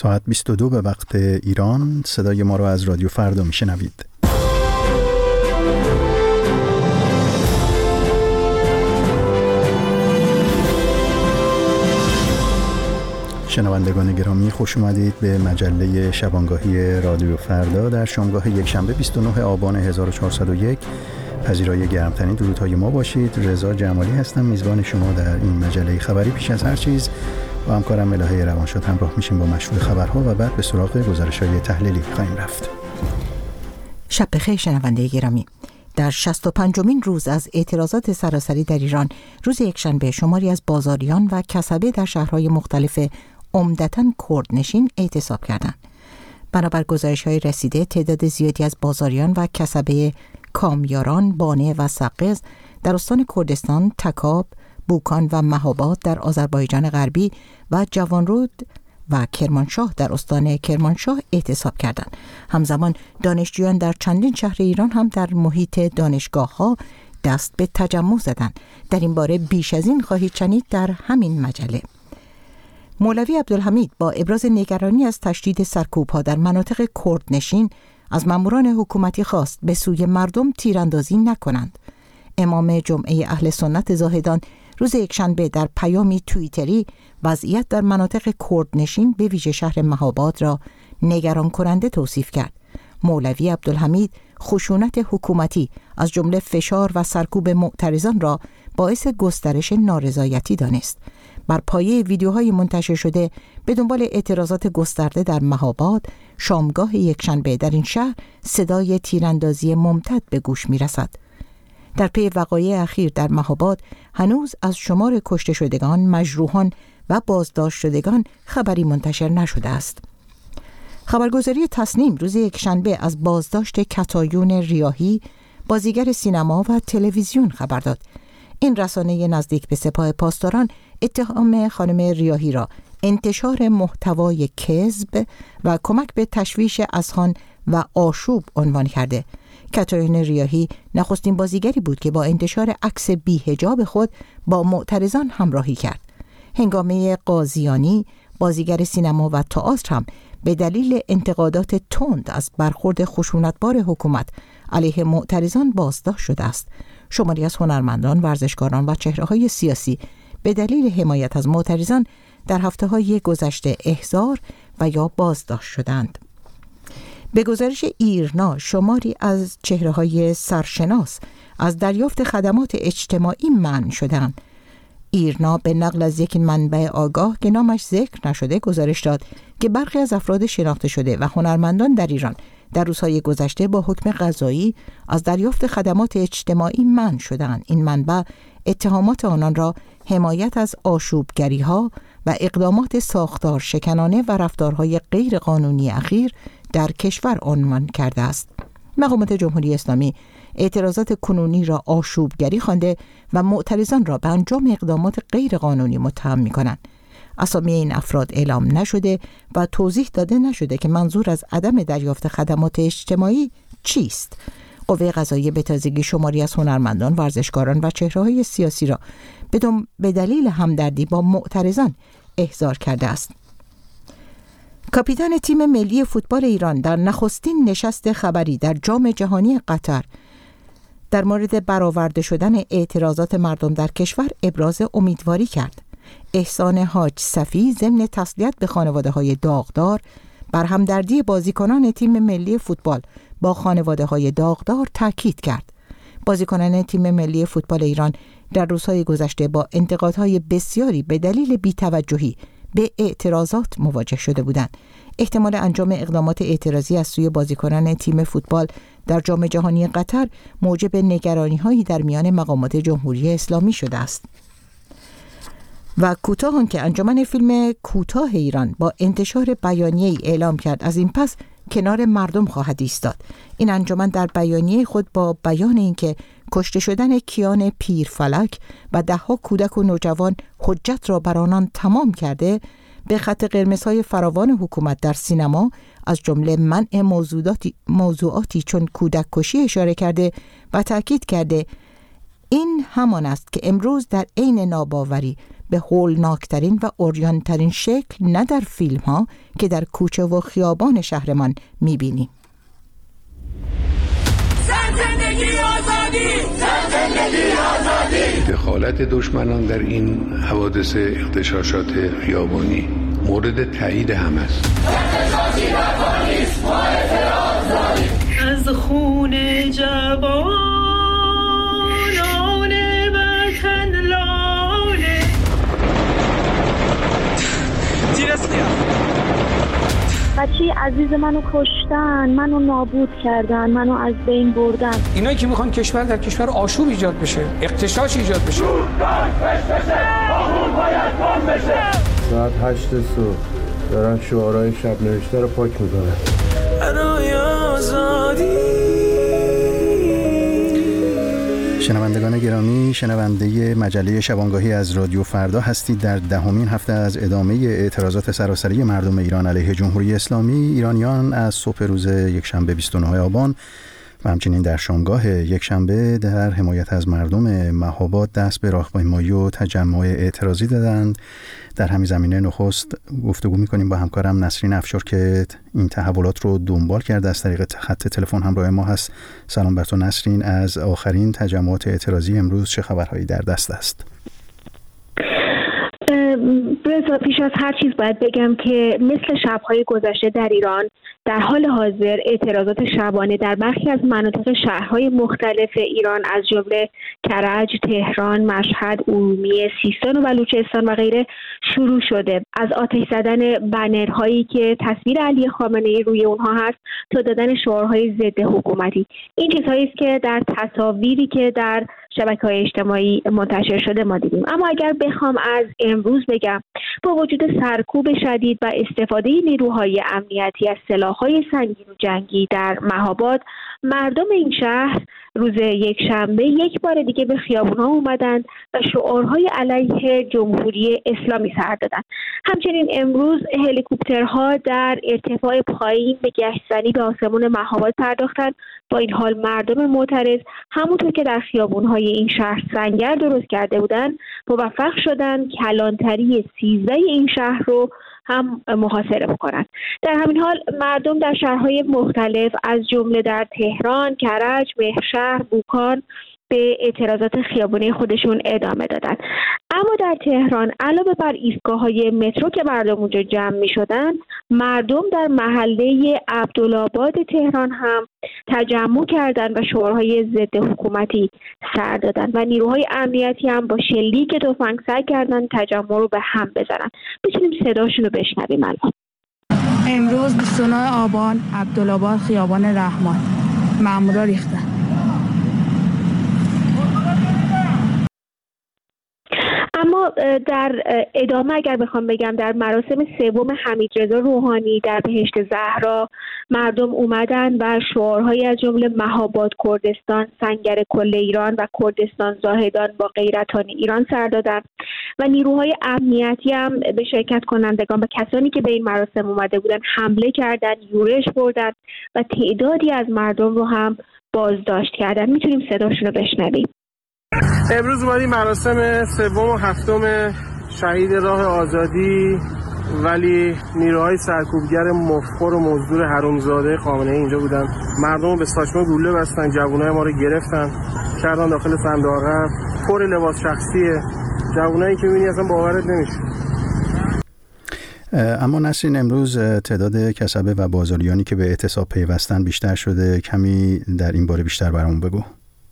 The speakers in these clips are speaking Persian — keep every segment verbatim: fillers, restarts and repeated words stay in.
ساعت بیست و دو به وقت ایران. صدای ما را از رادیو فردا میشنوید. شنوندگان گرامی، خوش اومدید به مجله شبانگاهی رادیو فردا در شامگاه یکشنبه بیست و نه آبان هزار و چهارصد و یک. پذیرای گرمترین درودهای ما باشید. رضا جمالی هستم، میزبان شما در این مجله خبری. پیش از هر چیز با همکارم الهه روانشاد همراه میشیم با مشروع خبرها و بعد به سراغ گزارش‌های تحلیلی خواهیم رفت. شب بخیر شنونده گرامی. در شصت و پنجمین روز از اعتراضات سراسری در ایران، روز یکشنبه شماری از بازاریان و کسبه در شهرهای مختلف عمدتاً کردنشین اعتصاب کردند. بنابر گزارش‌های رسیده، تعداد زیادی از بازاریان و کسبه کامیاران، بانه و سقز در استان کردستان، تکاب، بوکان و مهاباد در آذربایجان غربی و جوانرود و کرمانشاه در استان کرمانشاه اعتصاب کردند. همزمان دانشجویان در چندین شهر ایران هم در محیط دانشگاه‌ها دست به تجمع زدند. در این باره بیش از این خواهید شنید در همین مجله. مولوی عبدالحمید با ابراز نگرانی از تشدید سرکوب‌ها در مناطق کردنشین از ماموران حکومتی خواست به سوی مردم تیراندازی نکنند. امام جمعه اهل سنت زاهدان روز یکشنبه در پیامی توییتری وضعیت در مناطق کردنشین به ویژه شهر مهاباد را نگران کننده توصیف کرد. مولوی عبدالحمید خشونت حکومتی از جمله فشار و سرکوب معترضان را باعث گسترش نارضایتی دانست. بر پایه ویدیوهای منتشر شده به دنبال اعتراضات گسترده در مهاباد، شامگاه یکشنبه در این شهر صدای تیراندازی ممتد به گوش می رسد. در پی وقایع اخیر در مهاباد هنوز از شمار کشته شدگان، مجروحان و بازداشت شدگان خبری منتشر نشده است. خبرگزاری تصنیم روز یکشنبه از بازداشت کتایون ریاحی، بازیگر سینما و تلویزیون خبر داد. این رسانه نزدیک به سپاه پاسداران اتهام خانم ریاحی را انتشار محتوای کذب و کمک به تشویش اذهان و آشوب عنوان کرده. کتایون ریاحی نخستین بازیگری بود که با انتشار عکس بی‌حجاب خود با معترضان همراهی کرد. هنگامه قاضیانی، بازیگر سینما و تئاتر هم به دلیل انتقادات تند از برخورد خشونتبار حکومت علیه معترضان بازداشت شده است. شماری از هنرمندان، ورزشکاران و چهره‌های سیاسی به دلیل حمایت از معترضان در هفته‌های گذشته احضار و یا بازداشت شدند. به گزارش ایرنا، شماری از چهره‌های سرشناس از دریافت خدمات اجتماعی منع شدند. ایرنا به نقل از یک منبع آگاه که نامش ذکر نشده گزارش داد که برخی از افراد شناخته شده و هنرمندان در ایران در روزهای گذشته با حکم قضایی از دریافت خدمات اجتماعی منع شدند. این منبع اتهامات آنان را حمایت از آشوبگری‌ها و اقدامات ساختار شکنانه و رفتارهای غیر قانونی اخیر در کشور عنوان کرده است. مقامات جمهوری اسلامی اعتراضات کنونی را آشوبگری خوانده و معترضان را به انجام اقدامات غیر قانونی متهم می‌کنند. اسامی این افراد اعلام نشده و توضیح داده نشده که منظور از عدم دریافت خدمات اجتماعی چیست. قوه قضاییه به تازگی شماری از هنرمندان، ورزشکاران و چهره‌های سیاسی را بدون به دلیل همدردی با معترضان احضار کرده است. کاپیتان تیم ملی فوتبال ایران در نخستین نشست خبری در جام جهانی قطر در مورد برآورده شدن اعتراضات مردم در کشور ابراز امیدواری کرد. احسان حاج صفی ضمن تسلیت به خانواده‌های داغدار بر همدردی بازیکنان تیم ملی فوتبال با خانواده‌های داغدار تاکید کرد. بازیکنان تیم ملی فوتبال ایران در روزهای گذشته با انتقادهای بسیاری به دلیل بی‌توجهی به اعتراضات مواجه شده بودند. احتمال انجام اقدامات اعتراضی از سوی بازیکنان تیم فوتبال در جام جهانی قطر موجب نگرانی‌هایی در میان مقامات جمهوری اسلامی شده است. و کوتاه آن که انجمن فیلم کوتاه ایران با انتشار بیانیه‌ای اعلام کرد از این پس کنار مردم خواهد ایستاد. این انجمن در بیانیه خود با بیان اینکه کشته شدن کیان پیرفلک و ده‌ها کودک و نوجوان حجت را بر آنان تمام کرده، به خط قرمزهای فراوان حکومت در سینما از جمله منع موضوعاتی, موضوعاتی چون کودک کشی اشاره کرده و تأکید کرده این همان است که امروز در عین ناباوری به هولناکترین و عریان‌ترین شکل نه در فیلم ها که در کوچه و خیابان شهرمان میبینیم. زندگی آزادی، زندگی آزادی. دخالت دشمنان در این حوادث اغتشاشات خیابانی مورد تایید هم است. اغتشاشی و پلیس ما اعتراض داریم. از خون جوانان وطن لاله تیرسلیا بچه عزیز منو کشتن، منو نابود کردن، منو از بین بردن. اینایی که میخوان کشور در کشور آشوب ایجاد بشه، اغتشاش ایجاد بشه. ساعت هشت صبح دارن شعارهای شب نوشته رو پاک میکنن. برای آزادی. شنوندگان گرامی، شنونده مجله شبانگاهی از رادیو فردا هستید. در دهمین هفته از ادامه اعتراضات سراسری مردم ایران علیه جمهوری اسلامی، ایرانیان از صبح روز یکشنبه بیست و نه آبان و همچنین در شامگاه یکشنبه در حمایت از مردم مهاباد دست به راهپیمایی و تجمع اعتراضی دادند. در همین زمینه نخست گفتگو می‌کنیم با همکارم نسرین افشار که این تحولات رو دنبال کرده، از طریق خط تلفن همراه ما هست. سلام بر تو نسرین، از آخرین تجمعات اعتراضی امروز چه خبرهایی در دست است؟ رضا، پیش از هر چیز باید بگم که مثل شب‌های گذشته در ایران در حال حاضر اعتراضات شبانه در برخی از مناطق شهرهای مختلف ایران از جمله کرج، تهران، مشهد، ارومیه، سیستان و بلوچستان و غیره شروع شده. از آتش زدن بنرهایی که تصویر علی خامنه‌ای روی اونها هست تا دادن شعارهای ضد حکومتی. این چیزهایی است که در تصاویری که در شبکه‌های اجتماعی منتشر شده ما دیدیم. اما اگر بخوام از امروز بگم، با وجود سرکوب شدید و استفاده نیروهای امنیتی از سلاح‌های سنگین و جنگی در مهاباد، مردم این شهر روز یکشنبه یک بار دیگه به خیابون‌ها اومدند و شعارهای علیه جمهوری اسلامی سر دادند. همچنین امروز هلیکوپترها در ارتفاع پایین به گشت‌زنی به آسمون مهاباد پرداختند. با این حال مردم معترض همونطور که در خیابون‌های این شهر سنگر درست کرده بودند، موفق شدند کلانتری سیزده این شهر رو هم محاصره بکنند. در همین حال مردم در شهرهای مختلف از جمله در تهران، کرج، مهرشهر، بوکان به اعتراضات خیابانی خودشون ادامه دادن. اما در تهران علاوه بر ایستگاه‌های مترو که مردم اونجا جمع می‌شدن، مردم در محله عبدالآباد تهران هم تجمع کردند و شعارهای ضد حکومتی سر دادند و نیروهای امنیتی هم با شلیک تفنگ سعی کردند تجمع رو به هم بزنن. بتونیم صداشون رو بشنویم الان. امروز بیست و نه آبان، عبدالآباد، خیابان رحمان، مامورا ریختن. اما در ادامه اگر بخوام بگم، در مراسم سوم حمیدرضا روحانی در بهشت زهرا مردم اومدن و شعارهایی از جمله مهاباد کردستان، سنگر کل ایران و کردستان زاهدان با غیرتان ایران سر دادن و نیروهای امنیتی هم به شرکت کنندگان و کسانی که به این مراسم اومده بودن حمله کردن، یورش بردن و تعدادی از مردم رو هم بازداشت کردن. میتونیم صداشون رو بشنویم. امروز اومدیم مراسم سوم و هفتم شهید راه آزادی، ولی نیروهای سرکوبگر مفخر و مزدور حرومزاده خامنه‌ای اینجا بودن. مردم به ساچمه گلوله بستن، جوانای ما رو گرفتن، کردن داخل صندوق عقب، پر لباس شخصیه. جوانایی که می‌بینی اصلا باورت نمیشه. اما نسرین، امروز تعداد کسبه و بازاریانی که به اعتصاب پیوستن بیشتر شده. کمی در این باره بیشتر برامون بگو.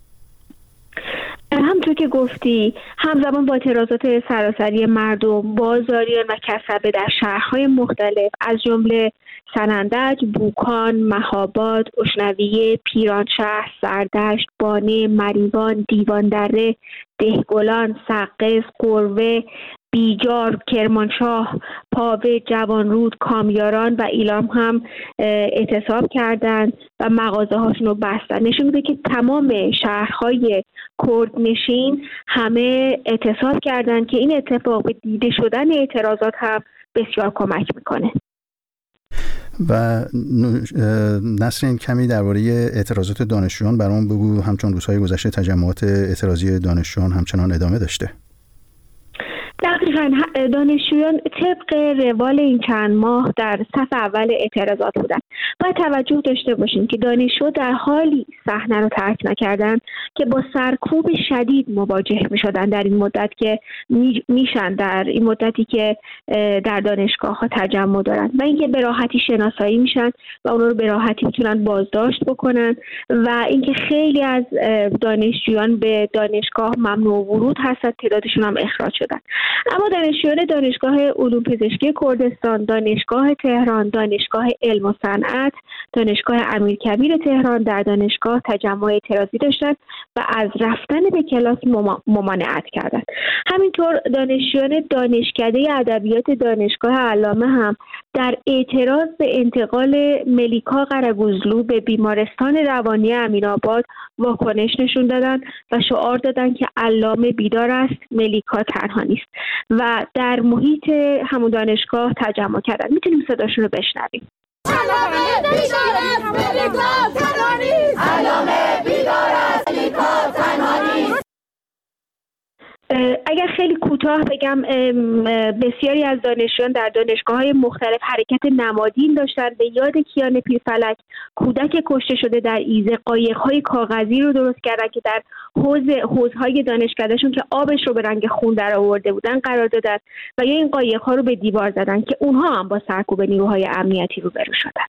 همونطور که گفتی، همزمان با اعتراضات سراسری مردم، بازاریان و کسبه در شهرهای مختلف از جمله سنندج، بوکان، مهاباد، اشنویه، پیرانشهر، سردشت، بانه، مریوان، دیواندره، دهگلان، سقز، قروه، بیجار، کرمانشاه، پاوه، جوانرود، کامیاران و ایلام هم اعتصاب کردند و مغازه هاشون رو بستن. نشون میده که تمام شهرهای کردنشین همه اعتصاب کردند که این اتفاق به دیده شدن اعتراضات هم بسیار کمک میکنه. و نسرین، کمی درباره اعتراضات دانشجویان برام بگو. همچون روزهای گذشته تجمعات اعتراضی دانشجویان همچنان ادامه داشته. دقیقاً دقیقاً دانشجویان طبق روال این چند ماه در صف اول اعتراضات بودن. باید توجه داشته باشیم که دانشجو در حالی صحنه رو ترک نکردن که با سرکوب شدید مواجه می شدن در این مدت که میشن در این مدتی که در دانشگاه ها تجمع دارن و اینکه به راحتی شناسایی میشن و اون رو به راحتی میتونن بازداشت بکنن و اینکه خیلی از دانشجویان به دانشگاه ممنوع ورود هستند، تعدادشون هم اخراج شدن. اما دانشجویان دانشگاه علوم پزشکی کردستان، دانشگاه تهران، دانشگاه علم و صنعت، دانشگاه امیرکبیر تهران در دانشگاه تجمع اعتراضی داشتند و از رفتن به کلاس ممانعت کردند. همینطور دانشجویان دانشکده ادبیات دانشگاه علامه هم در اعتراض به انتقال ملیکا قره‌گوزلو به بیمارستان روانی امیرآباد واکنش نشون دادند و شعار دادند که علامه بیدار است، ملیکا تنها نیست و در محیط همون دانشگاه تجمع کردند. میتونیم صداشون رو بشنویم. علامه بیدار است، ملیکا تنها نیست. علامه بیدار است، ملیکا تنها نیست. اگر خیلی کوتاه بگم، بسیاری از دانشجویان در دانشگاه‌های مختلف حرکت نمادین داشتند به یاد کیان پیرفلک، کودک کشته شده در ایزه. قایق‌های کاغذی رو درست کردن که در حوض حوض‌های دانشکدهشون که آبش رو به رنگ خون در آورده بودن قرار دادن و یا این قایق‌ها رو به دیوار زدن که اونها هم با سرکوب نیروهای امنیتی روبرو شدن.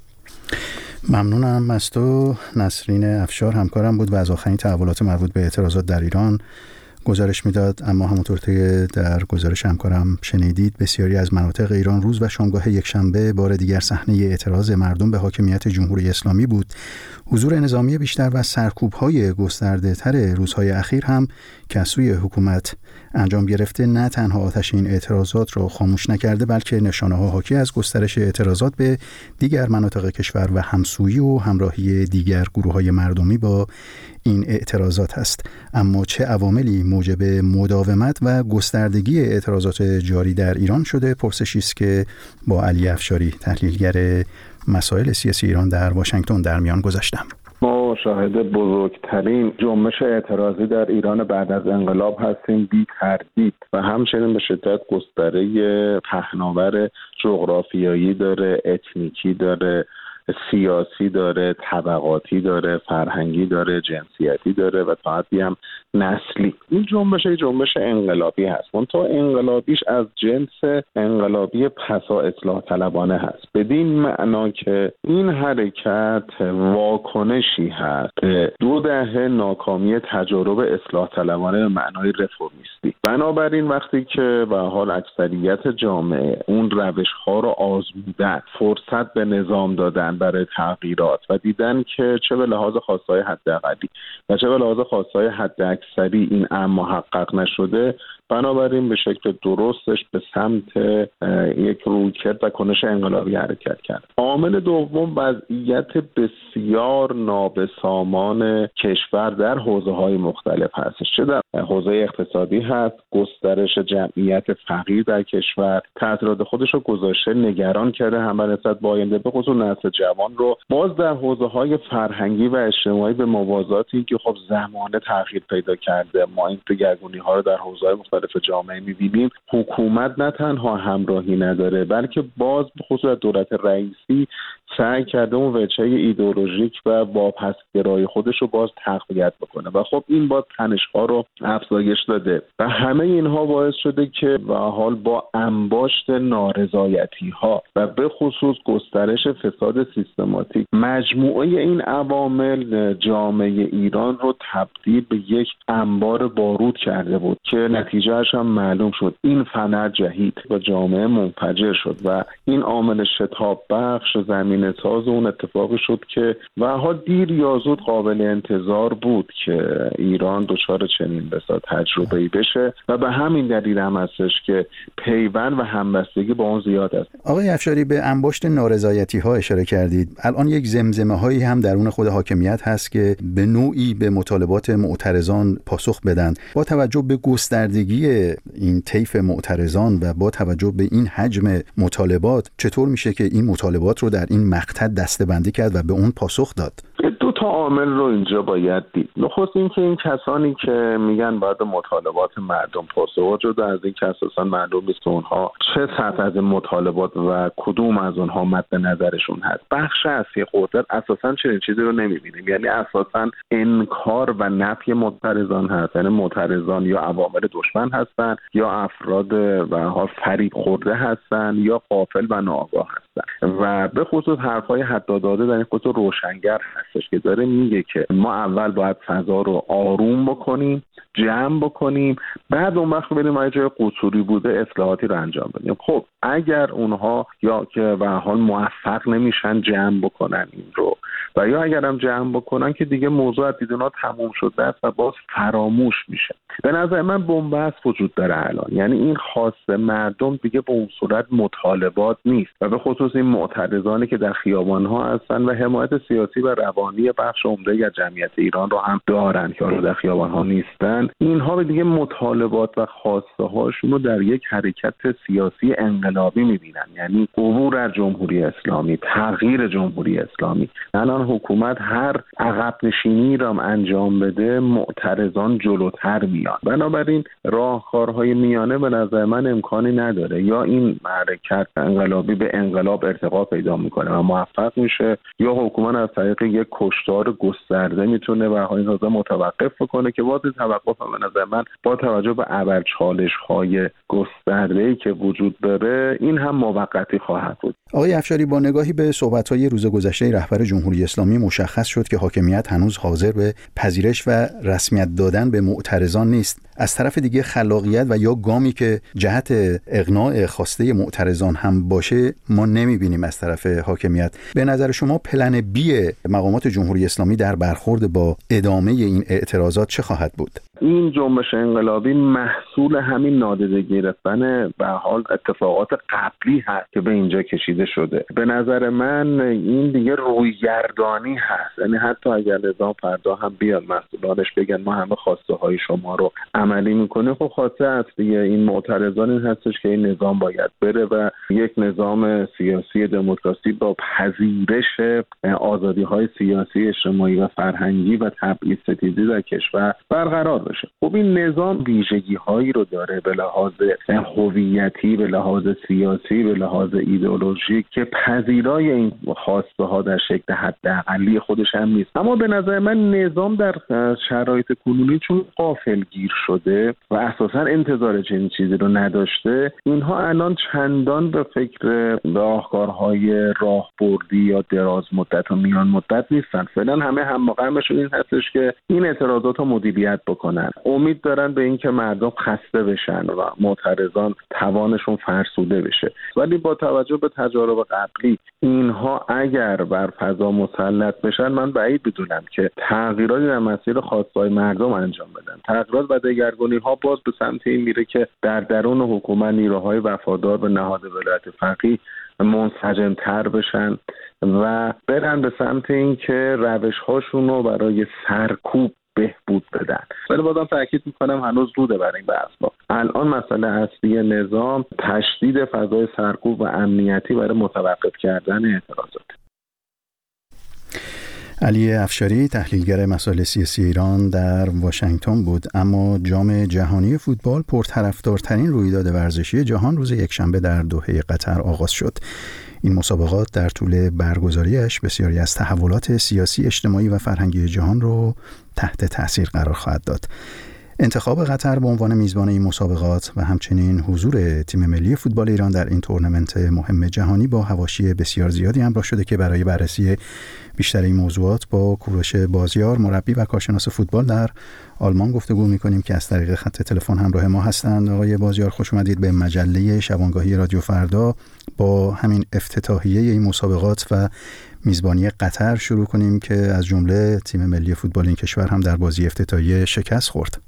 ممنونم از تو. نسرین افشار همکارم بود و از آخرین تحولات مربوط به اعتراضات در ایران گزارش میداد. اما همونطور که در گزارش همکارم شنیدید، بسیاری از مناطق ایران روز و شامگاه یکشنبه بار دیگر صحنه اعتراض مردم به حاکمیت جمهوری اسلامی بود. حضور نظامی بیشتر و سرکوب‌های گسترده‌تر روزهای اخیر هم که از سوی حکومت انجام گرفته نه تنها آتش این اعتراضات را خاموش نکرده، بلکه نشانه‌ها حاکی از گسترش اعتراضات به دیگر مناطق کشور و همسویی و همراهی دیگر گروه‌های مردمی با این اعتراضات است. اما چه عواملی موجب مداومت و گستردگی اعتراضات جاری در ایران شده؟ پرسشی است که با علی افشاری، تحلیلگر مسائل سیاسی ایران در واشنگتن در میان گذاشتم. ما شاهد بزرگترین جنبش اعتراضی در ایران بعد از انقلاب هستیم بی تردید و همچنین به شدت گستره پهناور جغرافیایی داره، اتنیکی داره، سیاسی داره، طبقاتی داره، فرهنگی داره، جنسیتی داره و تا حدی هم نسلی. این جنبش یک جنبش انقلابی هست. اون تا انقلابیش از جنس انقلابی پسا اصلاح طلبانه هست، بدین معنا که این حرکت واکنشی هست به دو دهه ناکامی تجارب اصلاح طلبانه به معنای رفرمیستی. بنابراین وقتی که به حال اکثریت جامعه اون روش ها رو آزمودن، فرصت به نظام دادن برای تغییرات و دیدن که چه به لحاظ خواستهای حداقلی و چه به لحاظ خواستهای حداکثری این امر محقق نشده، بنابراین به شکل درستش به سمت یک رویکرد و کنش انقلابی حرکت کرد. عامل دوم وضعیت بسیار نابسامان کشور در حوزه‌های مختلف هستش. چه در حوزه اقتصادی هست، گسترش جمعیت فقیر در کشور تاثیرات خودش رو گذاشته، نگران کرده هم نسبت با آینده به خصوص نسل جوان رو. باز در حوزه‌های فرهنگی و اجتماعی به موازاتی که خب زمانه تغییر پیدا کرده، ما این دگرگونی‌ها رو در حوزه‌های مختلف جامعه می‌بینیم. حکومت نه تنها همراهی نداره بلکه باز به خصوص دولت رئیسی سعی کرده اون وجهه ایدئولوژیک و واپسگرای خودش رو باز تقویت بکنه و خب این باز تنش‌ها رو افزایش داده و همه اینها باعث شده که به حال با انباشت نارضایتی‌ها و به خصوص گسترش فساد سیستماتیک مجموعه این عوامل جامعه ایران رو تبدیل به یک انبار بارود کرده بود که نتیجهش هم معلوم شد. این فنر جهید و جامعه منفجر شد و این عامل شتاب بخش زمین ساز اون اتفاقی شد که به حال دیر یا زود قابل انتظار بود که ایران دچار چنین بسا تجربه‌ای بشه و به همین دلیل هم هستش که پیوند و همبستگی با اون زیاد است. آقای افشاری، به انباشت نارضایتی ها اشاره کردید. الان یک زمزمه هایی هم درون خود حاکمیت هست که به نوعی به مطالبات معترضان پاسخ بدن. با توجه به گستردگی این طیف معترضان و با توجه به این حجم مطالبات، چطور میشه که این مطالبات رو در این مقطع دسته‌بندی کرد و به اون پاسخ داد؟ دو تا عامل رو اینجا باید دید. نخست این که این کسانی که میگن باید مطالبات مردم پاسخ شده، از این که اساسا معلوم نیست که اونها چه سطح از مطالبات و کدوم از اونها مد نظرشون هست. بخش اصلی قدرت اساسا چنین چیزی رو نمیبینیم، یعنی اساسا انکار و نفی معترضان هست، یعنی معترضان یا عوامل دشمن هستن یا افراد و ها فریب خورده هستن یا غافل و ناآگاه هستن. و به خصوص حرفای حتی داده در این خصوص روشنگر هستش که داره میگه که ما اول باید فضا رو آروم بکنیم، جمع بکنیم، بعد اون وقت بریم اگه جای قصوری بوده اصلاحاتی رو انجام بدیم. خب اگر اونها یا که به حال موفق نمیشن جمع بکنن این رو و یا اگر هم جمع بکنن که دیگه موضوع از دید اونا تموم شده است و باز فراموش میشه. به نظر من بنبست وجود داره الان، یعنی این خواست مردم دیگه به اون صورت مطالبات نیست و به خصوص این معترضانی که در خیابان‌ها هستن و حمایت سیاسی و روانی بخش عمده از جمعیت ایران رو هم دارن که حالا در خیابان‌ها نیستن، اینها به دیگه مطالبات و خواسته هاشون رو در یک حرکت سیاسی انقلابی می‌بینن، یعنی عبور از جمهوری اسلامی، تغییر جمهوری اسلامی. الان حکومت هر عقب نشینی را انجام بده معترضان جلوتر میان، بنابراین راهکارهای میانه به نظر من امکانی نداره. یا این حرکت انقلابی به انقلاب ارتقا پیدا میکنه و موفق میشه، یا حکومت از طریق یک کشتار گسترده میتونه و این حوزه متوقف بکنه که واضح توقف به نظر من با توجه به ابرچالش‌های گسترده‌ای که وجود داره این هم موقتی خواهد بود. آقای افشاری، با نگاهی به صحبت‌های روز گذشته رهبر جمهوری اسلامی مشخص شد که حاکمیت هنوز حاضر به پذیرش و رسمیت دادن به معترضان نیست. از طرف دیگه خلاقیت و یا گامی که جهت اقناع خواسته معترضان هم باشه ما نمی‌بینیم از طرف حاکمیت. به نظر شما پلن بی مقامات جمهوری اسلامی در برخورد با ادامه این اعتراضات چه خواهد بود؟ این جنبش انقلابی محصول همین نادیده گرفتن به حال اتفاقات قبلی هست که به اینجا کشیده شده. به نظر من این دیگه رویگردانی هست، یعنی حتی اگر نظام فردا هم بیاد مسئولانش بگن ما همه خواسته های شما رو عملی میکنیم، خب خواسته اصلی این معترضان این هستش که این نظام باید بره و یک نظام سیاسی دموکراسی با پذیرش آزادی های سیاسی اجتماعی و فرهنگی و تبعیض ستیزی در کشور برقرار بشه. خب این نظام ویژگی هایی رو داره به لحاظ هویتی، به لحاظ سیاسی، به لحاظ ایدئولوژیک که پذیرای این خواسته ها در شکل حداقلی خودش هم نیست. اما به نظر من نظام در شرایط کنونی چون غافلگیر شده و اساسا انتظار چنین چیزی رو نداشته، اینها الان چندان به فکر راهکارهای راهبردی یا دراز مدت و میان مدت نیستن. فعلا همه هم‌مغرمشون این هستش که این اعتراضات رو مدیریت بکنن. امید دارن به اینکه مردم خسته بشن و معترضان توانشون فرسوده بشه. ولی با توجه به تجارب قبلی اینها اگر بر فضا مسلط بشن من بعید بدونم که تغییراتی در مسیر خواستهای مردم انجام بدن. تغییرات و دگرگونی‌ها باز به سمت این میره که در درون حکومت نیروهای وفادار به نهاد ولایت فقیه منسجم‌تر بشن و برن به سمت این که روش‌هاشون رو برای سرکوب بهبود بدن. ولی بازم تاکید میکنم هنوز زوده برای این بحث. الان مسئله اصلی نظام تشدید فضای سرکوب و امنیتی برای متوقف کردن اعتراضات. علی افشاری، تحلیلگر مسائل سیاسی ایران، در واشنگتن بود. اما جام جهانی فوتبال پرطرفدارترین رویداد ورزشی جهان روز یکشنبه در دوحه قطر آغاز شد. این مسابقات در طول برگزاریش بسیاری از تحولات سیاسی، اجتماعی و فرهنگی جهان رو تحت تأثیر قرار خواهد داد. انتخاب قطر به عنوان میزبان این مسابقات و همچنین حضور تیم ملی فوتبال ایران در این تورنمنت مهم جهانی با حواشی بسیار زیادی همراه شده که برای بررسی بیشتر این موضوعات با کوروش بازیار، مربی و کارشناس فوتبال در آلمان گفتگو می‌کنیم که از طریق خط تلفن همراه ما هستند. آقای بازیار، خوش اومدید به مجله شبانگاهی رادیو فردا. با همین افتتاحیه این مسابقات و میزبانی قطر شروع کنیم که از جمله تیم ملی فوتبال این کشور هم در بازی افتتاحیه شکست خورد.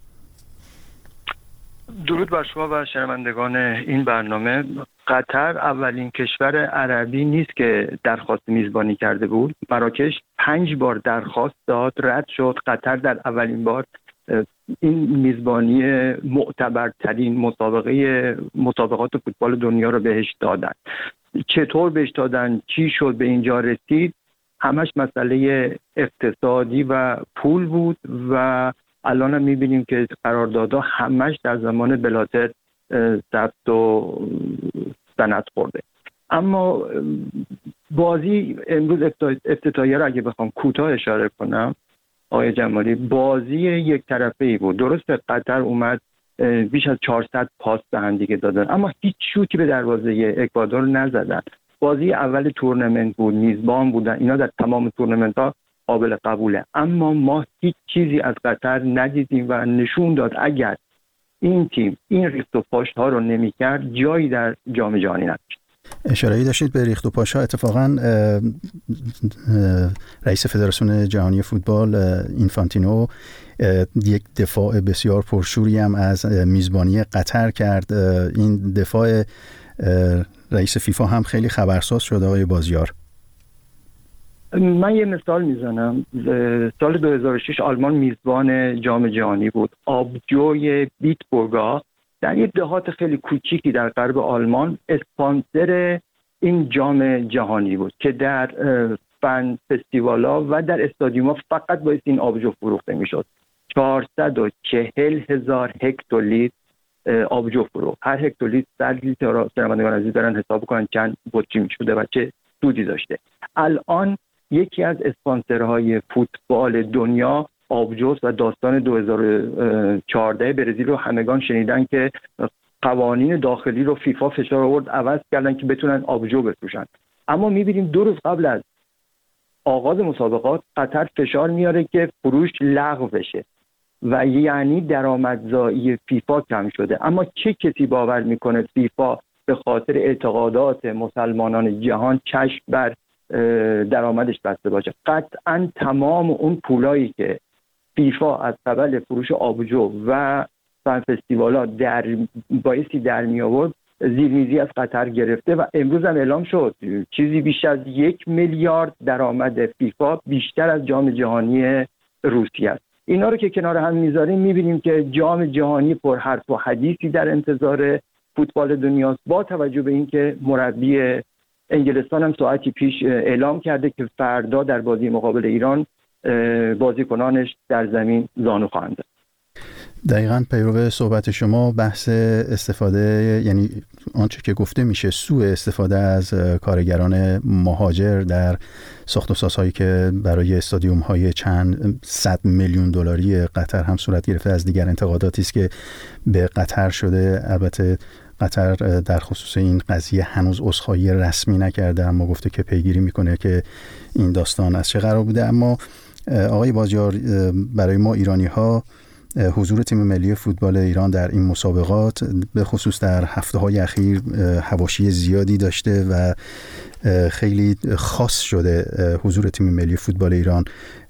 درود بر شما و شنوندگان این برنامه. قطر اولین کشور عربی نیست که درخواست میزبانی کرده بود. مراکش پنج بار درخواست داد، رد شد. قطر در اولین بار این میزبانی معتبرترین مسابقه مسابقات فوتبال دنیا رو بهش دادن. چطور بهش دادن؟ چی شد به اینجا رسید؟ همش مسئله اقتصادی و پول بود و الان هم میبینیم که قراردادها همش در زمان بلاتر ثبت و سند خورده. اما بازی امروز افتتاحیه رو اگه بخوام کوتاه اشاره کنم آقای جمالی، بازی یک طرفه‌ای بود. درسته قطر اومد بیش از چهارصد پاس به هم دیگه دادن اما هیچ شوتی به دروازه اکوادور نزدن. بازی اول تورنمنت بود، میزبان بودن، اینا در تمام تورنمنت‌ها قابل قبوله، اما ما هیچ چیزی از قطر ندیدیم و نشون داد اگر این تیم این ریخت و پاشت ها رو نمی‌کرد جایی در جام جهانی نداشت. اشاره‌ای داشتید به ریخت و پاشا. اتفاقاً رئیس فدراسیون جهانی فوتبال اینفانتینو یک دفاع بسیار پرشوری هم از میزبانی قطر کرد. این دفاع رئیس فیفا هم خیلی خبرساز شده آقای بازیار. من یه مثال میزنم. سال دو هزار و شش آلمان میزبان جام جهانی بود. آبجوی بیتبورگا در یک دهات خیلی کوچیکی در غرب آلمان اسپانسر این جام جهانی بود که در فن فستیوالا و در استادیوم‌ها فقط باعث این آبجو فروخته میشد. چهارصد و چهل هزار هکتولیتر آبجو فروخت. هر هکتولیتر صد لیتر. شنوندگان عزیز برن حساب کنن چند بطری میشده و چه سودی داشته. الان یکی از اسپانسرهای فوتبال دنیا آبجوست و داستان دو هزار و چهارده برزیل رو همگان شنیدن که قوانین داخلی رو فیفا فشار آورد عوض کردن که بتونن آبجو بفروشن. اما می‌بینیم دو روز قبل از آغاز مسابقات قطر فشار میاره که فروش لغو بشه و یعنی درآمدزایی فیفا کم شده. اما چه کسی باور میکنه فیفا به خاطر اعتقادات مسلمانان جهان چشم بر درآمدش بسته باشه؟ قطعاً تمام اون پولایی که فیفا از قبل فروش آبجو و فن فستیوالا در بایستی در می آورد زیرمیزی از قطر گرفته و امروز هم اعلام شد چیزی بیش از یک میلیارد درآمد فیفا بیشتر از جام جهانی روسیه است. اینا رو که کنار هم میذاریم میبینیم که جام جهانی پر حرف و حدیثی در انتظار فوتبال دنیاست، با توجه به اینکه مربی انگلستان هم ساعتی پیش اعلام کرده که فردا در بازی مقابل ایران بازیکنانش در زمین زانو خواهند زد. دقیقاً پیرو صحبت شما بحث استفاده، یعنی آنچه که گفته میشه سوء استفاده از کارگران مهاجر در ساخت و سازهایی که برای استادیوم های چند صد میلیون دلاری قطر هم صورت گرفته، از دیگر انتقاداتی است که به قطر شده. البته قطر در خصوص این قضیه هنوز عذرخواهی رسمی نکرده، اما گفته که پیگیری میکنه که این داستان از چه قرار بوده. اما آقای بازیار، برای ما ایرانی ها حضور تیم ملی فوتبال ایران در این مسابقات به خصوص در هفته‌های اخیر حواشی زیادی داشته و خیلی خاص شده حضور تیم ملی فوتبال ایران.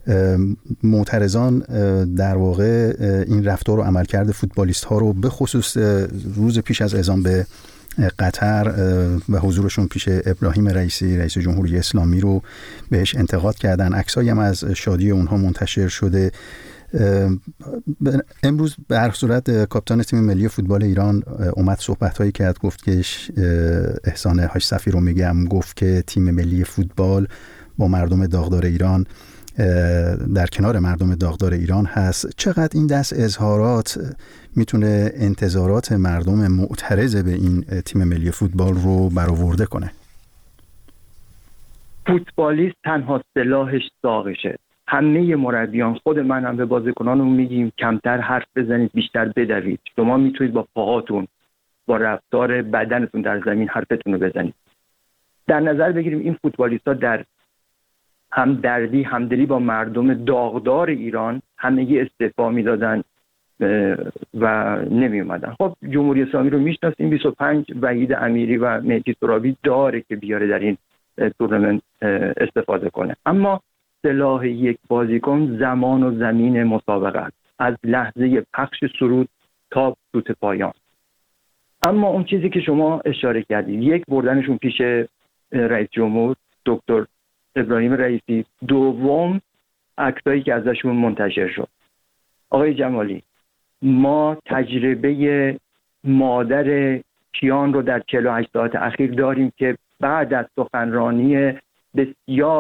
معترضان در واقع این رفتار و عملکرد فوتبالیست ها رو به خصوص روز پیش از اعزام به قطر و حضورشون پیش ابراهیم رئیسی رئیس جمهوری اسلامی رو بهش انتقاد کردن. عکسایی هم از شادی اونها منتشر شده. امروز به هر صورت کاپیتان تیم ملی فوتبال ایران اومد صحبت‌هایی کرد، گفت که احسان حاج صفی رو میگم، گفت که تیم ملی فوتبال با مردم داغدار ایران در کنار مردم داغدار ایران هست. چقدر این دست اظهارات میتونه انتظارات مردم معترض به این تیم ملی فوتبال رو برآورده کنه؟ فوتبالیست تنها سلاحش داغشه. همه مربیان، خود من هم به بازیکنانم میگیم کمتر حرف بزنید، بیشتر بدوید. شما میتونید با پاهاتون، با رفتار بدنتون در زمین حرفتون رو بزنید. در نظر بگیریم این فوتبالیست‌ها در هم دردی همدلی با مردم داغدار ایران همگی استعفا میدادن و نمی اومدن. خب جمهوری اسلامی رو میشناسیم، بیست و پنج وحید امیری و مهدی ترابی داره که بیاره در این تورنمنت استفاده کنه. اما سلاح یک بازیکن زمان و زمین مسابقه است، از لحظه پخش سرود تا سوت پایان. اما اون چیزی که شما اشاره کردید، یک بردنشون پیش رئیس جمهور دکتر ابراهیم رئیسی، دوم عکسایی که ازشون منتشر شد. آقای جمالی، ما تجربه مادر کیان رو در چهل و هشت ساعت اخیر داریم که بعد از سخنرانی بسیار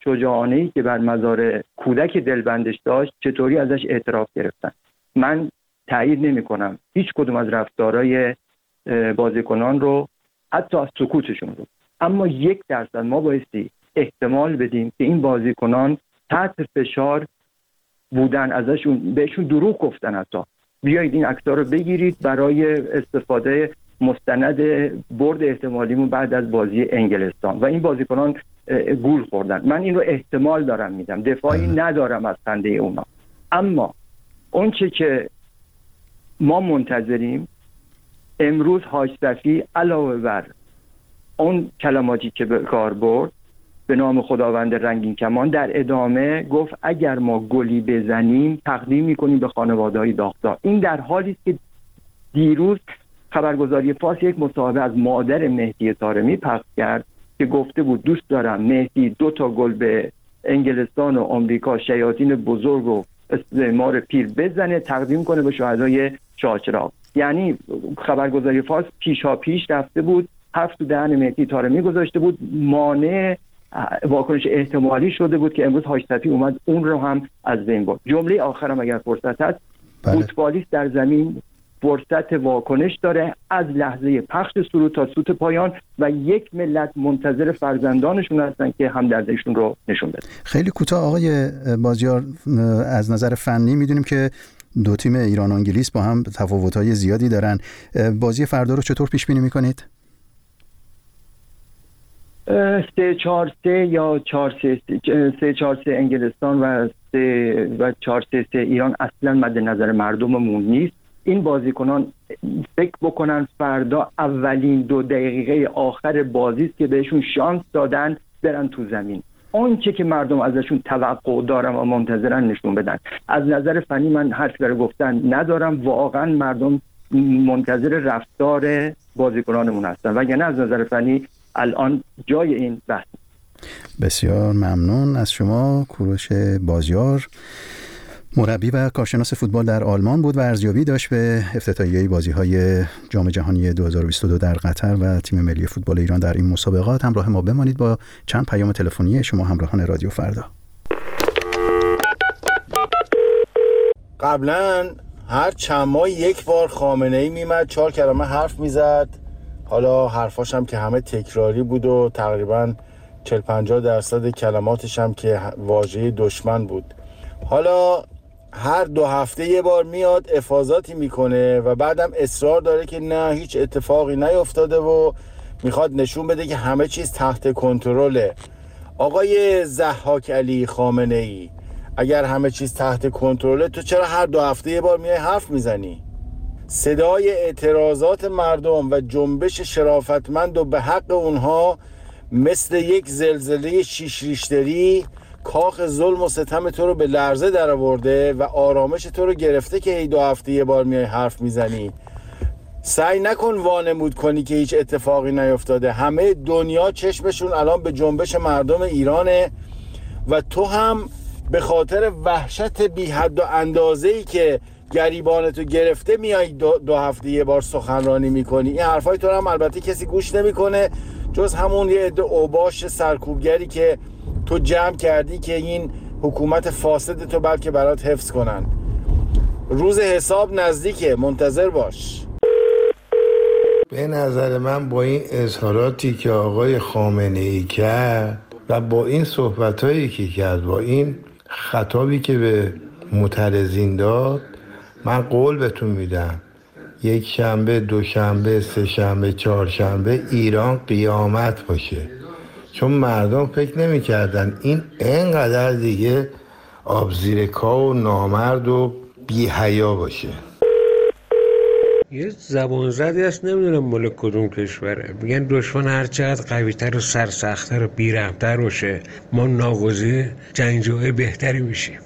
شجاعانه‌ای که بر مزار کودک دلبندش داشت چطوری ازش اعتراف گرفتن. من تایید نمی‌کنم هیچ کدوم از رفتارهای بازیکنان رو، حتی از سکوتشون رو، اما یک درصد ما بایستی احتمال بدیم که این بازیکنان تحت فشار بودن، ازشون بهشون دروغ گفتن، حتی بیایید این عکس‌ها رو بگیرید برای استفاده مستند برد احتمالیمون بعد از بازی انگلستان و این بازیکنان گول خوردن. من این رو احتمال دارم میدم، دفاعی ندارم از خنده اونا، اما اون چه که ما منتظریم امروز حاج صفی علاوه بر اون کلماتی که به کار برد به نام خداوند رنگین کمان، در ادامه گفت اگر ما گلی بزنیم تقدیم میکنیم به خانواده‌های داغدار. این در حالی است که دیروز خبرگزاری فارس یک مصاحبه از مادر مهدی طارمی پخش کرد که گفته بود دوست دارم مهدی دو تا گل به انگلستان و آمریکا، شیاطین بزرگ و استعمار پیر بزنه، تقدیم کنه به شهدای چاچراغ. یعنی خبرگزاری فارس پیشا پیش رفته بود، حرف تو دهن مهدی طارمی گذاشته بود، مانع واکنش احتمالی شده بود که امروز حاج صفی اومد اون رو هم از بین برد. جمله آخرم اگر فرصت هست، فوتبالیست در زمین فرصت واکنش داره از لحظه پخش سرود تا سوت پایان و یک ملت منتظر فرزندانشون هستن که همدردیشون رو نشون بدن. خیلی کوتاه آقای بازیار، از نظر فنی میدونیم که دو تیم ایران و انگلیس با هم تفاوت‌های زیادی دارن. بازی فردا رو چطور پیش بینی میکنید؟ سه چهار سه یا چهار سه سه چهار سه انگلستان و سه و چهار سه سه ایران اصلا مد نظر مردممون نیست. این بازیکنان فکر بکنن فردا اولین دو دقیقه آخر بازی است که بهشون شانس دادن برن تو زمین، آنچه که مردم ازشون توقع دارن و منتظرن نشون بدن. از نظر فنی من حرف برای گفتن ندارم، واقعا مردم منتظر رفتار بازیکنانمون هستن، وگرنه از نظر فنی الان جای این بحث. بسیار ممنون از شما. کوروش بازیار مربی و کارشناس فوتبال در آلمان بود و ارزیابی داشت به افتتاحیه بازی‌های جام جهانی دو هزار و بیست و دو در قطر و تیم ملی فوتبال ایران در این مسابقات. همراه ما بمانید با چند پیام تلفنی شما همراهان رادیو فردا. قبلا هر چند ماه یک بار خامنه‌ای میمد چهار کلمه حرف میزد، حالا حرفاش هم که همه تکراری بود و تقریبا چهل پنجاه درصد کلماتش هم که واژه دشمن بود. حالا هر دو هفته یه بار میاد افاضاتی میکنه و بعدم اصرار داره که نه هیچ اتفاقی نیفتاده و میخواد نشون بده که همه چیز تحت کنترله. آقای ضحاک علی خامنه‌ای، اگر همه چیز تحت کنترله تو چرا هر دو هفته یه بار میای حرف میزنی؟ صدای اعتراضات مردم و جنبش شرافتمند و به حق اونها مثل یک زلزله شیش ریشتری کاخ ظلم و ستم تو رو به لرزه در آورده و آرامش تو رو گرفته که هی دو هفته یه بار میای حرف میزنی. سعی نکن وانمود کنی که هیچ اتفاقی نیفتاده. همه دنیا چشمشون الان به جنبش مردم ایرانه و تو هم به خاطر وحشت بی حد و اندازه‌ای که گریبانتو گرفته میای دو, دو هفته یه بار سخنرانی میکنی. این حرفای تو رو هم البته کسی گوش نمیکنه جز همون یه عده اوباش سرکوبگری که تو جمع کردی که این حکومت فاسد تو بلکه برات حفظ کنن. روز حساب نزدیکه، منتظر باش. به نظر من با این اظهاراتی که آقای خامنه‌ای کرد و با این صحبتایی که کرد، با این خطابی که به معترضین داد، من قول بهتون میدم یک شنبه، دو شنبه، سه شنبه، چهار شنبه ایران قیامت باشه. چون مردم فکر نمی کردن این اینقدر دیگه آبزیرکا و نامرد و بی حیا باشه. یه زبان زدی هست، نمیدونم مال کدوم کشوره، میگن دشمن هر چقدر قوی‌تر و سرسخت‌تر و بی‌رحم‌تر باشه ما ناگزیر جنگجوی بهتری میشیم.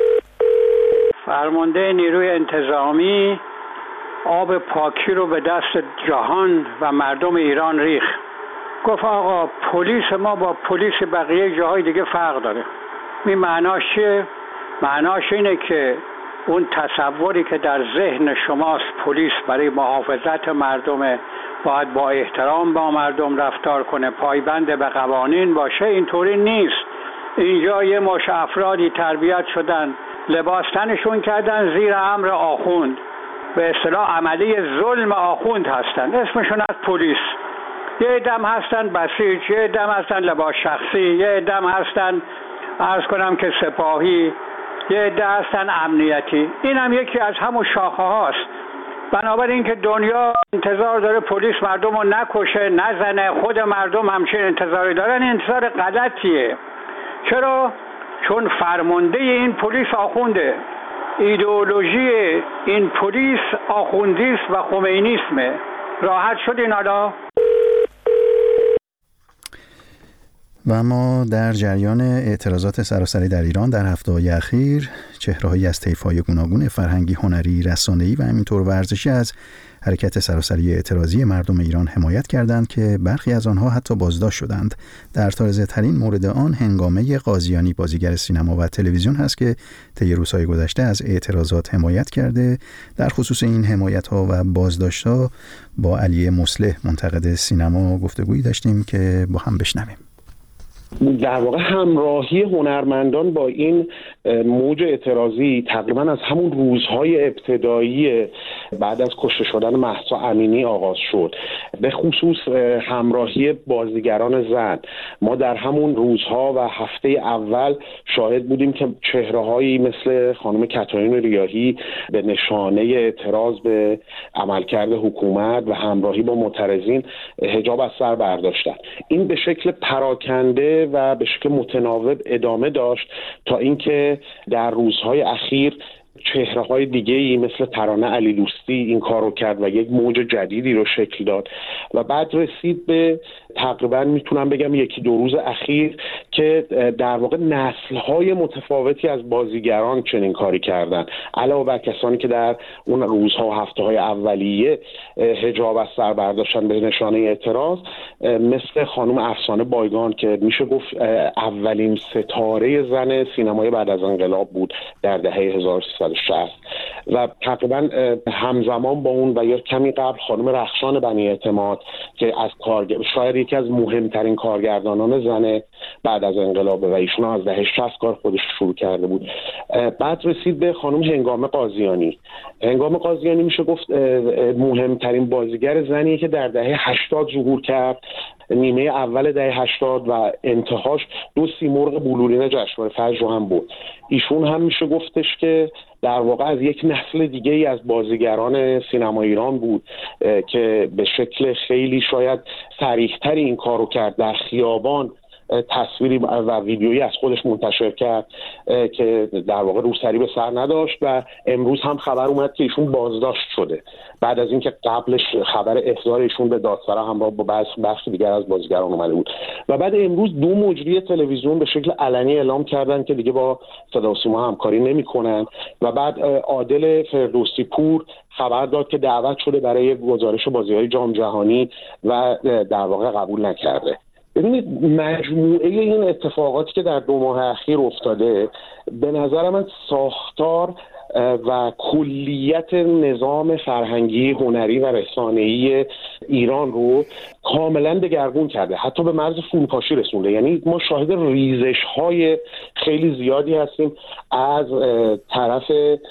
فرمانده نیروی انتظامی آب پاکی رو به دست جهان و مردم ایران ریخ. گفت آقا پلیس ما با پلیس بقیه جاهای دیگه فرق داره. این معناش چیه؟ معناش اینه که اون تصوری که در ذهن شماست پلیس برای محافظت مردم باید با احترام با مردم رفتار کنه، پایبند به قوانین باشه، اینطوری نیست. اینجا یه مش افرادی تربیت شدن، لباس تنشون کردن زیر امر آخوند، به اصطلاح عملی ظلم آخوند هستن، اسمشون از پلیس. یه عدم هستن بسیج، یه عدم هستن لباس شخصی، یه عدم هستن عرض کنم که سپاهی، یه عده هستن امنیتی. این هم یکی از همون شاخه هاست. بنابراین که دنیا انتظار داره پلیس مردم رو نکشه، نزنه، خود مردم همچین انتظاری دارن، انتظار غلطیه. چرا؟ چون فرمانده این پلیس آخونده. ایدئولوژی این پلیس آخوندیست و خمینیسمه. راحت شدین حالا؟ و ما در جریان اعتراضات سراسری در ایران در هفته‌های اخیر چهره‌هایی از طیف‌های گوناگون فرهنگی، هنری، رسانه‌ای و همینطور ورزشی از حرکت سراسری اعتراضی مردم ایران حمایت کردند که برخی از آنها حتی بازداشت شدند. در تازه‌ترین مورد آن هنگامه قاضیانی، بازیگر سینما و تلویزیون هست که طی روزهای گذشته از اعتراضات حمایت کرده. در خصوص این حمایت‌ها و بازداشت‌ها با علی مصلح، منتقد سینما، گفتگویی داشتیم که با هم بشنویم. در واقع همراهی هنرمندان با این موج اعتراضی تقریبا از همون روزهای ابتدایی بعد از کشته شدن مهسا امینی آغاز شد. به خصوص همراهی بازیگران زن. ما در همون روزها و هفته اول شاهد بودیم که چهره‌هایی مثل خانم کاترین ریاحی به نشانه اعتراض به عملکرد حکومت و همراهی با معترضین حجاب از سر برداشتن. این به شکل پراکنده و به شکل متناوب ادامه داشت تا اینکه در روزهای اخیر چهره‌های دیگه‌ای مثل ترانه علیدوستی این کارو کرد و یک موج جدیدی رو شکل داد و بعد رسید به تقریبا میتونم بگم یکی دو روز اخیر که در واقع نسل‌های متفاوتی از بازیگران چنین کاری کردن، علاوه بر کسانی که در اون روزها و هفته‌های اولیه حجاب از سر برداشتن به نشانه اعتراض، مثل خانم افسانه بایگان که میشه گفت اولین ستاره زن سینمای بعد از انقلاب بود در دهه هزار و سیصد و شصت و تقریبا همزمان با اون و یا کمی قبل خانم رخشان بنی اعتماد که از کارگر شاید یکی از مهمترین کارگردانان زن بعد از انقلاب و ایشون از دهه شصت کار خودش شروع کرده بود. بعد رسید به خانم هنگامه قاضیانی. هنگامه قاضیانی میشه گفت مهمترین بازیگر زنیه که در دهه هشتاد ظهور کرد. نیمه اول دهه هشتاد و انتهاش دو سیمرغ بلورین جشنواره فجر هم بود. ایشون هم میشه گفتش که در واقع از یک نسل دیگه ای از بازیگران سینما ایران بود که به شکل خیلی شاید صریح‌تری این کارو کرد. در خیابان تصویری و ویدیویی از خودش منتشر کرد که در واقع روسری به سر نداشت و امروز هم خبر اومد که ایشون بازداشت شده بعد از اینکه قبلش خبر احضار ایشون به دادسرا همراه با بخش دیگر از بازیگران اومده بود. و بعد امروز دو مجری تلویزیون به شکل علنی اعلام کردن که دیگه با صدا و سیما همکاری نمی‌کنن و بعد عادل فردوسی پور خبر داد که دعوت شده برای گزارش بازی‌های جام جهانی و در واقع قبول نکرده. ببینید مجموعه این اتفاقاتی که در دو ماه اخیر افتاده به نظر من ساختار و کلیت نظام فرهنگی، هنری و رسانه‌ای ایران رو کاملا دگرگون کرده، حتی به مرز فروپاشی رسونده. یعنی ما شاهد ریزش‌های خیلی زیادی هستیم از طرف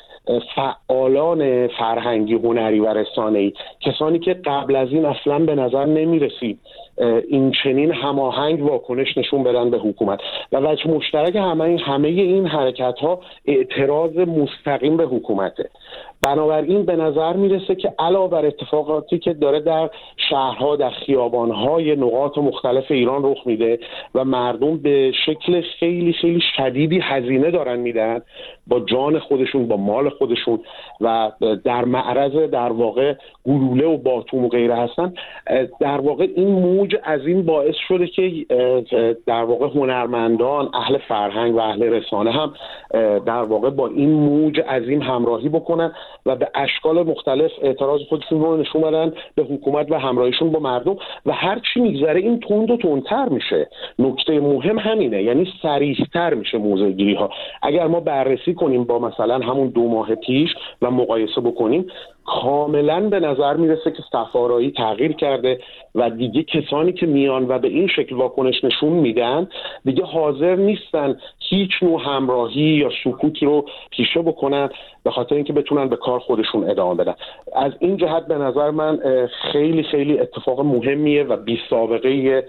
فعالان فرهنگی، هنری و رسانه‌ای، کسانی که قبل از این اصلا به نظر نمی‌رسید این چنین هماهنگ واکنش نشون بدن به حکومت و وجه مشترک همه همه این حرکت‌ها اعتراض مستقیم به حکومته. بنابراین به نظر میرسه که علاوه بر اتفاقاتی که داره در شهرها، در خیابان‌های نقاط مختلف ایران رخ میده و مردم به شکل خیلی خیلی شدیدی هزینه دارن میدن با جان خودشون، با مال خودشون و در معرض در واقع گلوله و باتوم و غیره هستن، در واقع این موج از این باعث شده که در واقع هنرمندان، اهل فرهنگ و اهل رسانه هم در واقع با این موج عظیم همراهی بکنن و به اشکال مختلف اعتراض خودشون رو نشون بدن به حکومت و همراهیشون با مردم و هر چی میگذره این تند و تندتر میشه. نکته مهم همینه، یعنی صریح‌تر میشه موضع‌گیری ها. اگر ما بررسی کنیم با مثلا همون دو ماه پیش و مقایسه بکنیم، کاملا به نظر میرسه که صف‌آرایی تغییر کرده و دیگه کسانی کشورهایی که میان و به این شکل واکنش نشون میدن دیگه حاضر نیستن هیچ نوع همراهی یا سکوتی رو پیشه بکنن به خاطر اینکه بتونن به کار خودشون ادامه بدن. از این جهت به نظر من خیلی خیلی اتفاق مهمیه و بی سابقه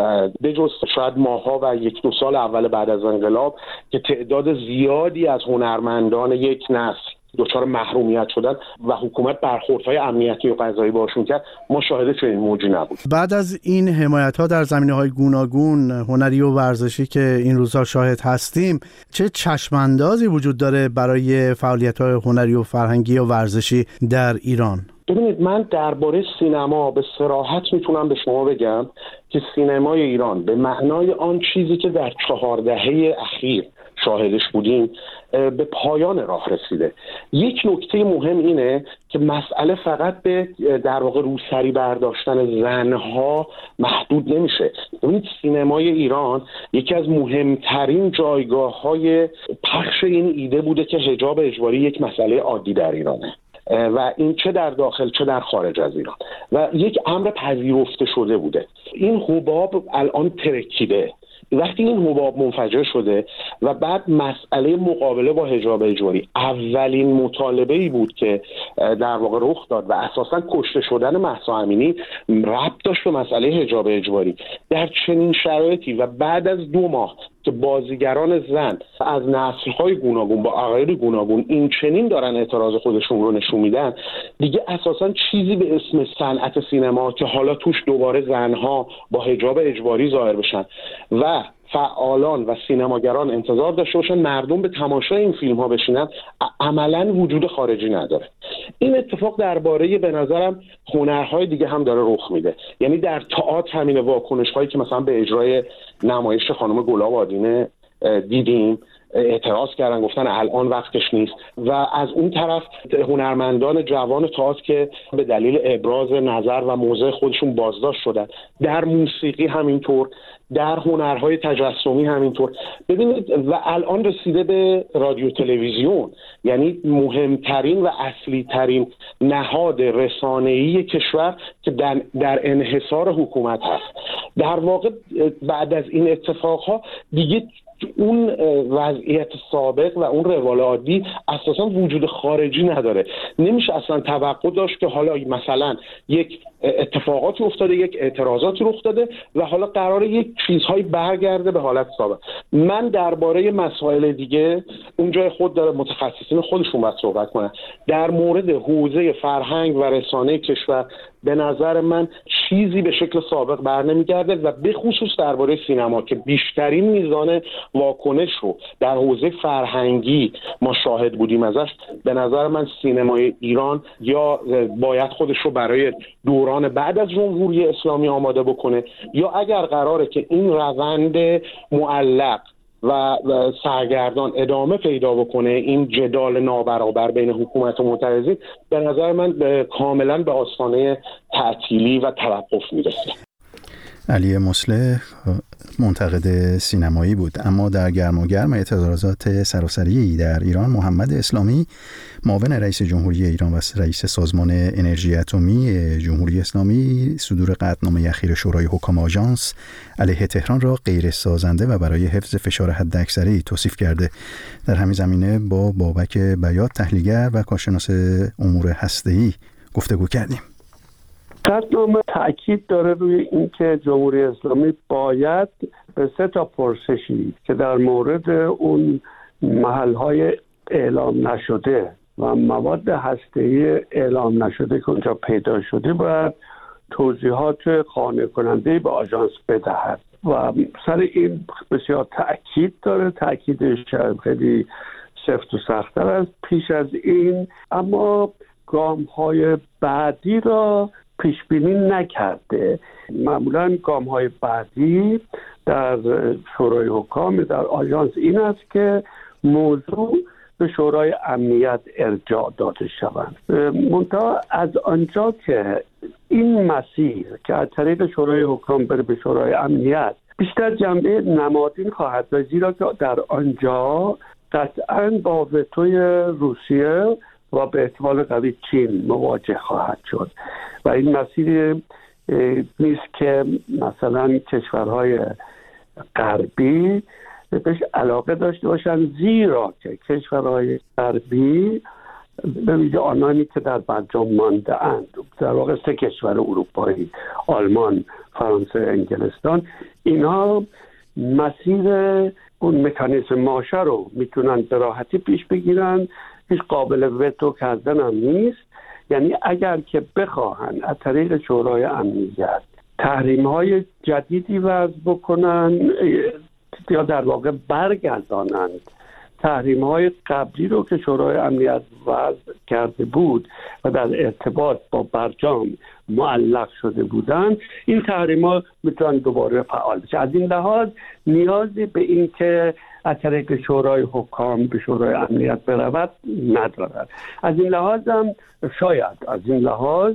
به جز شاید ماها و یک دو سال اول بعد از انقلاب که تعداد زیادی از هنرمندان یک نسل دچار محرومیت شدن و حکومت برخوردهای امنیتی و قضایی باشون کرد، ما شاهد چنین موجی نبود. بعد از این حمایت‌ها در زمینه‌های گوناگون هنری و ورزشی که این روزها شاهد هستیم، چه چشم‌اندازی وجود داره برای فعالیت‌های هنری و فرهنگی و ورزشی در ایران؟ ببینید، من درباره سینما به صراحت میتونم به شما بگم که سینمای ایران به معنای آن چیزی که در چهار دهه اخیر شاهدش بودیم به پایان راه رسیده. یک نکته مهم اینه که مسئله فقط به در واقع روسری برداشتن زنها محدود نمیشه. ببینید، سینمای ایران یکی از مهمترین جایگاه‌های پخش این ایده بوده که حجاب اجباری یک مسئله عادی در ایرانه و این چه در داخل چه در خارج از ایران و یک امر پذیرفته شده بوده. این حباب الان ترکیده. وقتی این حباب منفجر شده و بعد مسئله مقابله با حجاب اجباری اولین مطالبه‌ای بود که در واقع رخ داد و اساساً کشته شدن مهسا امینی ربط داشت به مسئله حجاب اجباری. در چنین شرایطی و بعد از دو ماه که بازیگران زن از نسل‌های گوناگون با عقاید گوناگون این چنین دارن اعتراض خودشون رو نشون میدن، دیگه اساساً چیزی به اسم صنعت سینما که حالا توش دوباره زنها با حجاب اجباری ظاهر بشن و فعالان و سینماگران انتظار داشته باشن مردم به تماشای این فیلم ها بشینن، عملاً وجود خارجی نداره. این اتفاق درباره به نظرم هنرهای دیگه هم داره رخ میده. یعنی در تئاتر همین واکنش هایی که مثلا به اجرای نمایش خانم گلاب آدینه دیدیم اعتراض کردن، گفتن الان وقتش نیست و از اون طرف هنرمندان جوان تئاتر که به دلیل ابراز نظر و موضع خودشون بازداشت شدن، در موسیقی همینطور، در هنرهای تجسمی همینطور. ببینید و الان رسیده به رادیو تلویزیون، یعنی مهمترین و اصلی ترین نهاد رسانه‌ای کشور که در, در انحصار حکومت هست. در واقع بعد از این اتفاقها دیگه اون وضعیت سابق و اون روال عادی اساسا وجود خارجی نداره. نمیشه اصلا توقع داشت که حالا مثلا یک اتفاقاتی افتاده، یک اعتراضاتی رخ داده و حالا قراره یک چیزهایی برگرده به حالت سابق. من درباره مسائل دیگه اونجای خود داره متخصصین خودشون باید صحبت کنن. در مورد حوزه فرهنگ و رسانه کشور به نظر من چیزی به شکل سابق بر نمیگرده و به خصوص درباره سینما که بیشترین میزان واکنش رو در حوزه فرهنگی ما شاهد بودیم ازش، به نظر من سینمای ایران یا باید خودش رو برای دوران بعد از جمهوری اسلامی آماده بکنه یا اگر قراره که این روند معلق و سرگردان ادامه پیدا بکنه، این جدال نابرابر بین حکومت و معترضین، به نظر من به کاملا به آستانه تعطیلی و توقف میرسه. علی مصلح منتقد سینمایی بود. اما در گرم و گرم اعتراضات سراسری در ایران، محمد اسلامی معاون رئیس جمهوری ایران و رئیس سازمان انرژی اتمی جمهوری اسلامی صدور قطعنامه اخیر شورای حکام آژانس علیه تهران را غیر سازنده و برای حفظ فشار حداکثری توصیف کرده. در همین زمینه با بابک بیات تحلیلگر و کارشناس امور هسته‌ای گفتگو کردیم. قطعنامه تأکید داره روی اینکه جمهوری اسلامی باید به سه تا پرسشی که در مورد اون محل‌های اعلام نشده و مواد هسته‌ای اعلام نشده که اونجا پیدا شده باید توضیحات قانع کننده به آژانس بدهد و سر این بسیار تأکید داره. تأکیدش خیلی سفت و سخت‌تر از پیش از این، اما گام‌های بعدی را پیش بینی نکرده. معمولاً گام‌های بعدی در شورای حکام در آژانس این است که موضوع به شورای امنیت ارجاع داده شوند. منتها از آنجا که این مسیر که از طریق شورای حکام بره به شورای امنیت بیشتر جنبه نمادین خواهد داشت، زیرا که در آنجا قطعاً با وتوی روسیه و به احتمال قوی چین مواجه خواهد شد و این مسیر نیست که مثلا کشورهای غربی بهش علاقه داشته باشن، زیرا که کشورهای غربی به ویژه آنانی که در برجام مانده اند، در واقع سه کشور اروپایی، آلمان، فرانسه، انگلستان، اینها مسیر اون مکانیزم ماشه رو میتونن به راحتی پیش بگیرن، هیچ قابل وتو کردن هم نیست. یعنی اگر که بخواهن از طریق شورای امنیت تحریم های جدیدی وضع بکنن یا در واقع برگردانند تحریم های قبلی رو که شورای امنیت وضع کرده بود و در ارتباط با برجام معلق شده بودند، این تحریم ها میتونن دوباره فعال بشه. از این لحاظ نیازی به این که از طریق شورای حکام به شورای امنیت برود ندارد. از این لحاظ هم شاید از این لحاظ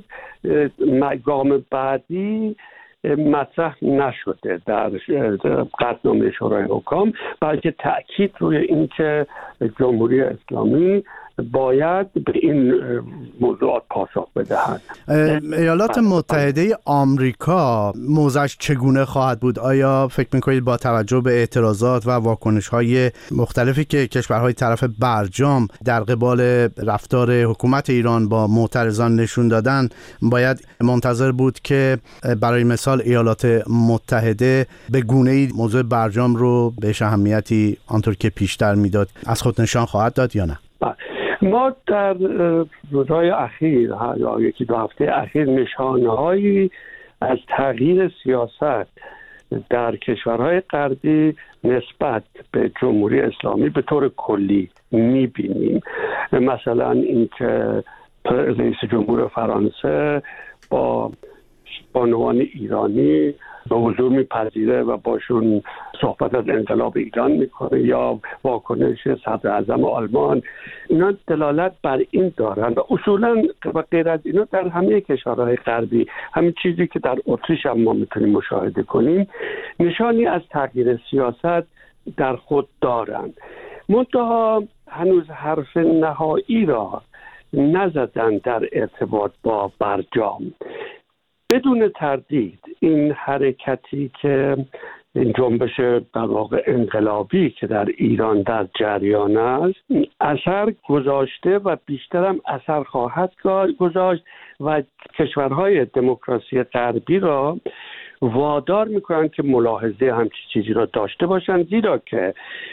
گام بعدی مطرح نشده در قطعنامه شورای حکام، بلکه تأکید روی این که جمهوری اسلامی باید به این موضوعات پاسخ بدهد. ایالات متحده آمریکا موضعش چگونه خواهد بود؟ آیا فکر میکنید با توجه به اعتراضات و واکنش‌های مختلفی که کشورهای طرف برجام در قبال رفتار حکومت ایران با معترضان نشون دادن، باید منتظر بود که برای مثال ایالات متحده به گونه‌ای موضوع برجام رو بهش اهمیتی آنطور که پیشتر میداد از خود نشان خواهد داد یا نه؟ ما در روزهای اخیر یا یکی دو هفته اخیر نشانه‌هایی از تغییر سیاست در کشورهای غربی نسبت به جمهوری اسلامی به طور کلی می‌بینیم. مثلا اینکه رئیس جمهور فرانسه با بانوان ایرانی به حضور میپذیره و باشون صحبت از انقلاب ایران میکنه، یا واکنش صدر اعظم آلمان، اینا دلالت بر این دارن و اصولا و غیر از اینا در همه کشورهای غربی همین چیزی که در اتریش هم ما میتونیم مشاهده کنیم نشانی از تغییر سیاست در خود دارند. منتها هنوز حرف نهایی را نزدن در ارتباط با برجام. بدون تردید این حرکتی که این جنبش در واقع انقلابی که در ایران در جریان است اثر گذاشته و بیشترم اثر خواهد گذاشت و کشورهای دموکراسی غربی را وادار میکنن که ملاحظه همچین چیزی را داشته باشند، زیرا که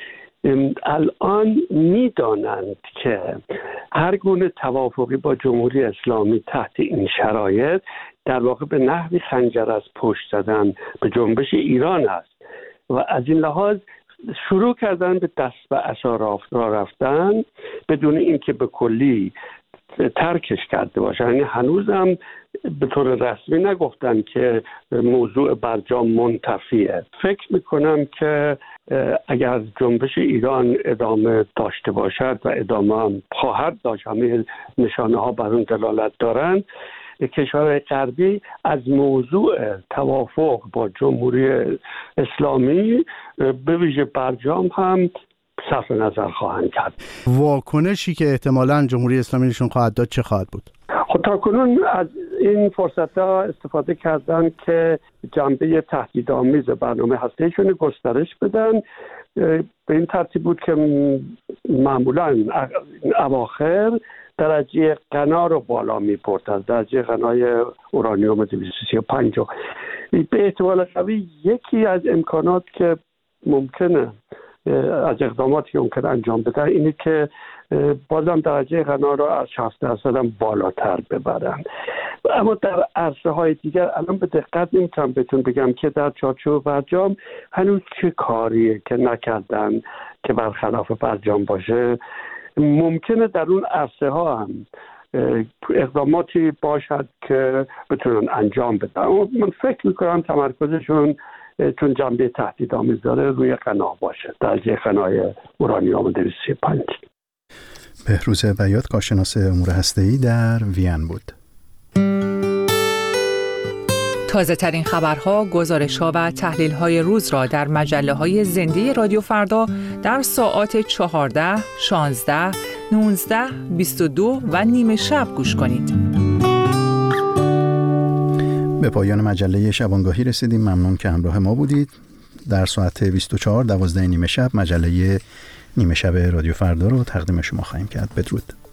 الان میدانند که هر گونه توافقی با جمهوری اسلامی تحت این شرایط در واقع به نحوی خنجر از پشت زدن به جنبش ایران است و از این لحاظ شروع کردن به دست به عصا را رفتن بدون اینکه به کلی ترکش کرده باشن. یعنی هنوزم به طور رسمی نگفتن که موضوع برجام منتفیه. فکر میکنم که اگر جنبش ایران ادامه داشته باشد و ادامه هم خواهد داشت، همه نشانه ها بر اون دلالت دارند، کشورهای غربی از موضوع توافق با جمهوری اسلامی به ویژه برجام هم صرف نظر خواهند کرد. واکنشی که احتمالاً جمهوری اسلامی نشون خواهد داد چه خواهد بود؟ خب تا کنون از این فرصت ها استفاده کردن که جنبه تهدیدآمیز برنامه هسته‌ایشون گسترش بدن. به این ترتیب بود که معمولاً اواخر درجه غنا رو بالا می‌برد، از درجه غنای اورانیوم دویست و سی و پنج. به احتمال قوی یکی از امکانات که ممکنه از اقداماتی که ممکن انجام بده اینه که بازم درجه غنا رو از شصت درصد هم بالاتر ببرن. اما در عرصه های دیگر الان به دقت نمیتونم بهتون بگم که در چارچوب برجام هنوز چه کاریه که نکردن که برخلاف برجام باشه. ممکنه در اون عرصه ها هم اقداماتی باشد که بتونن انجام بدن. من فکر میکنم تمرکزشون چون جنبه تهدیدآمیز داره روی غنا باشه، درجه غنای اورانیوم دویست و سی و پنج. بهروز بیات، کارشناس امور هسته‌ای در وین بود. تازه ترین خبرها، گزارش‌ها و تحلیل‌های روز را در مجله‌های زنده رادیو فردا در ساعات چهارده، شانزده، نوزده، بیست و دو و نیمه شب گوش کنید. به پایان مجله شبانگاهی رسیدیم. ممنون که همراه ما بودید. در ساعت بیست و چهار دوازده نیمه شب مجله نیمه شب رادیو فردا رو تقدیم شما خواهیم کرد. بدرود.